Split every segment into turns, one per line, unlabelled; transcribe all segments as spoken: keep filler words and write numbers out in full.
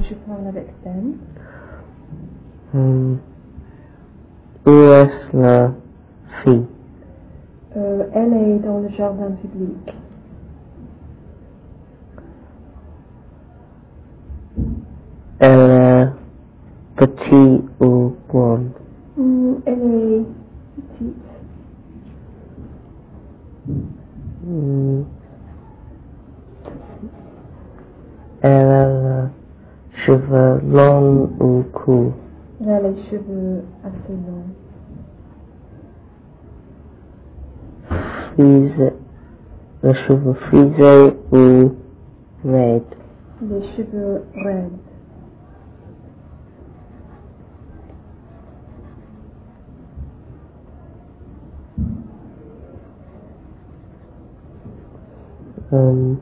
je parle avec Ben.
Hum, où est la fille?
Euh, elle est dans le jardin public.
Elle est petite ou grande?
Mm, elle est petite.
Hum, elle a les cheveux longs ou courts?
Elle a les cheveux assez longs.
Frisés, les cheveux frisés ou raides?
Les cheveux raides.
Hum,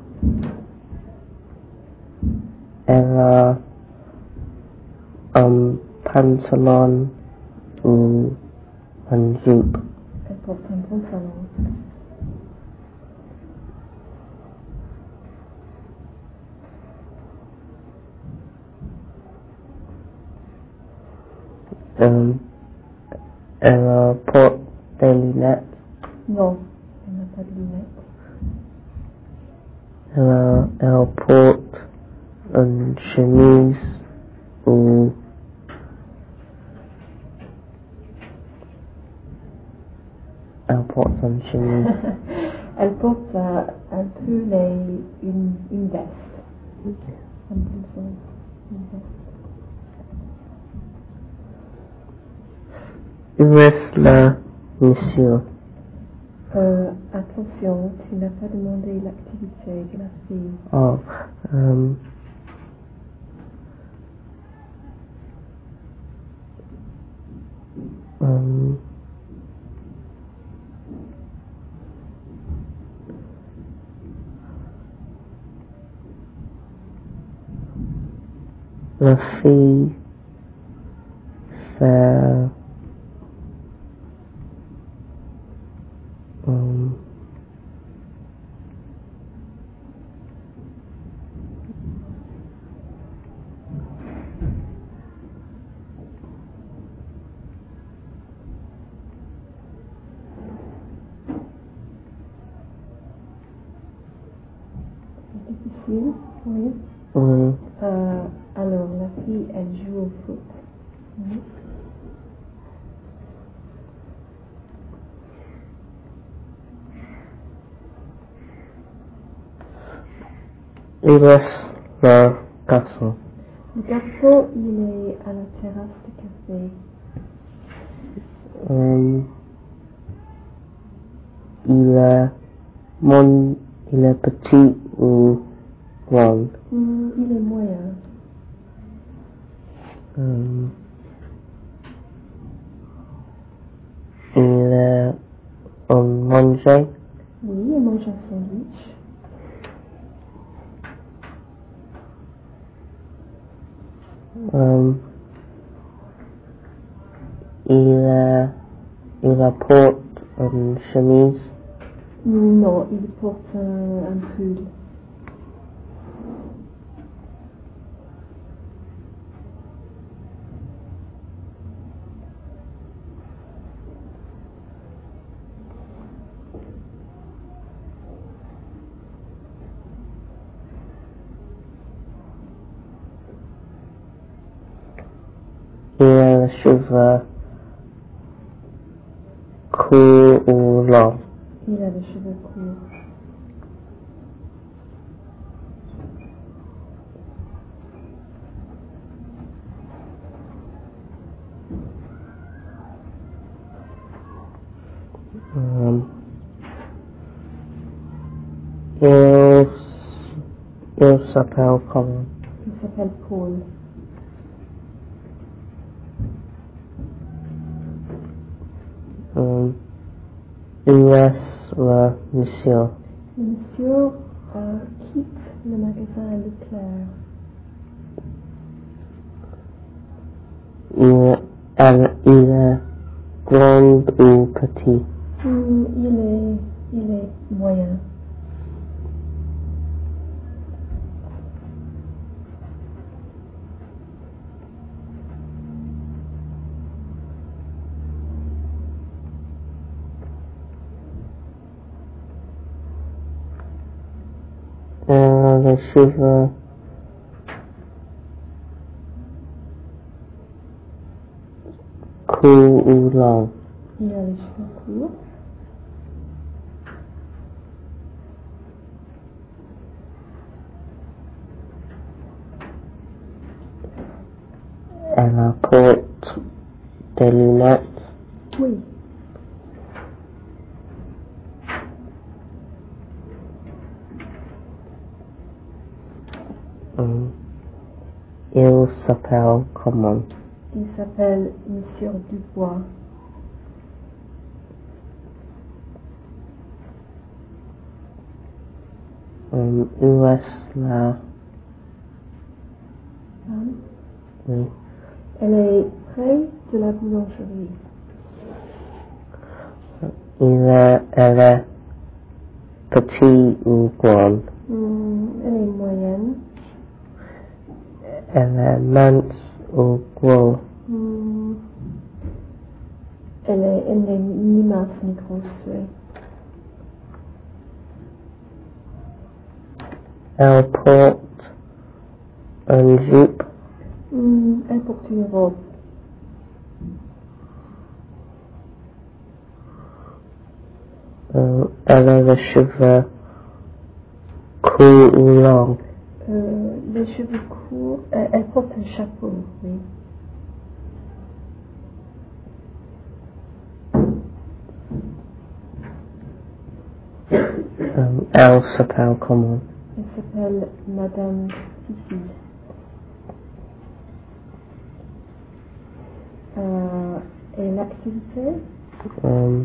elle a un pantalon ou un jupe?
Elle porte un pantalon.
Hum, elle porte des lunettes?
Non, elle n'a pas de lunettes.
Elle, elle porte une chemise ou elle porte une chemise?
Elle porte euh, un peu les, une, une veste. Un peu ça, une veste.
Où est le monsieur?
Euh, attention, tu n'as pas demandé l'activité de la fille.
Oh, um, um, la fille fait um,
C'est difficile, oui.
oui,
Euh, alors, la fille, elle joue au foot. Oui.
où est le garçon?
Le garçon, il est à la terrasse du café.
Um, il est mon, il est petit ou grand?
Hmm, il est moyen.
Um, il est en manger?
Oui, il mange un sandwich.
Um, il, est, il apporte une chemise?
Non, il porte un, un pull.
Il a les cheveux courts ou longs?
Il a les cheveux courts.
Um, il, il s'appelle comment?
Il s'appelle Paul.
Um, où est le monsieur?
Le monsieur euh, quitte le magasin Leclerc.
Il, elle, il est grand ou petit?
Hmm, il est, il est moyen.
les cheveux courts ou longs?
Il a les cheveux courts.
Elle porte des lunettes.
Oui.
Hum. Il s'appelle comment?
Il s'appelle Monsieur Dubois.
Hum. Où est-ce la...
Hein?
Oui.
Elle est près de la boulangerie.
Il est, elle est petite ou grande?
Hmm, elle est moyenne.
Elle est mince ou gros?
Hmm, elle est, elle n'est ni mince ni grosse, oui.
Elle porte un jupe.
Hmm, elle porte une robe.
Euh, elle a les cheveux courts ou longs?
Euh, les cheveux courts. Elle, elle porte un chapeau, oui.
Euh, elle s'appelle comment?
Elle s'appelle Madame Fifi. Euh, et l'activité?
Euh,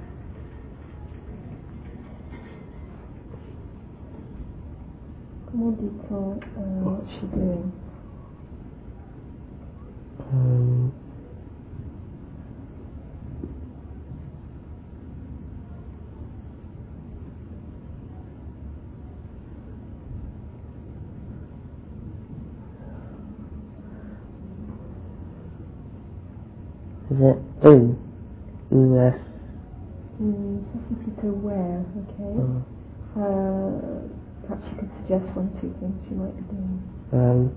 Comment dit-on euh, she doing?
euh, Is it U? U S?
Hmm, ça c'est plutôt where, okay?
Uh,
Uh, perhaps you could suggest one or two things you might be doing.
um,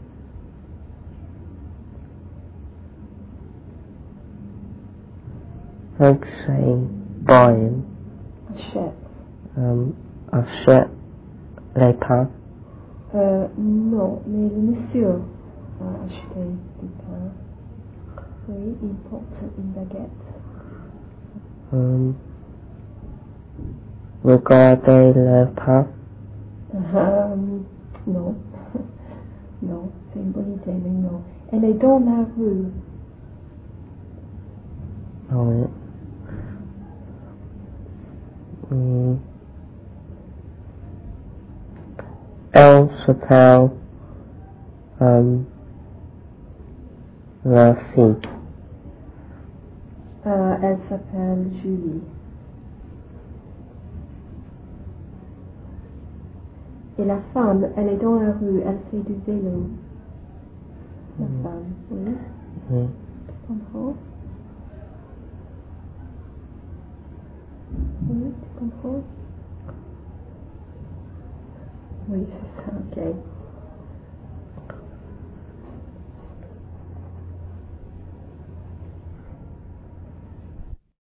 I'd say buying.
Achète.
Um, achète les pains.
Euh, non, mais le monsieur a acheté du pain. Oui, il porte une baguette.
Um, regardez le pain.
Um, non. Non, c'est une bonne idée, mais non. Elle est dans la rue.
Ah oui. Hum. Elle s'appelle um, la fille.
Euh, elle s'appelle Julie. Et la femme, elle est dans la rue, elle fait du vélo. La
Mm.
femme, oui.
Oui.
Tu comprends? Oui, tu comprends? Oui, c'est ça, ok.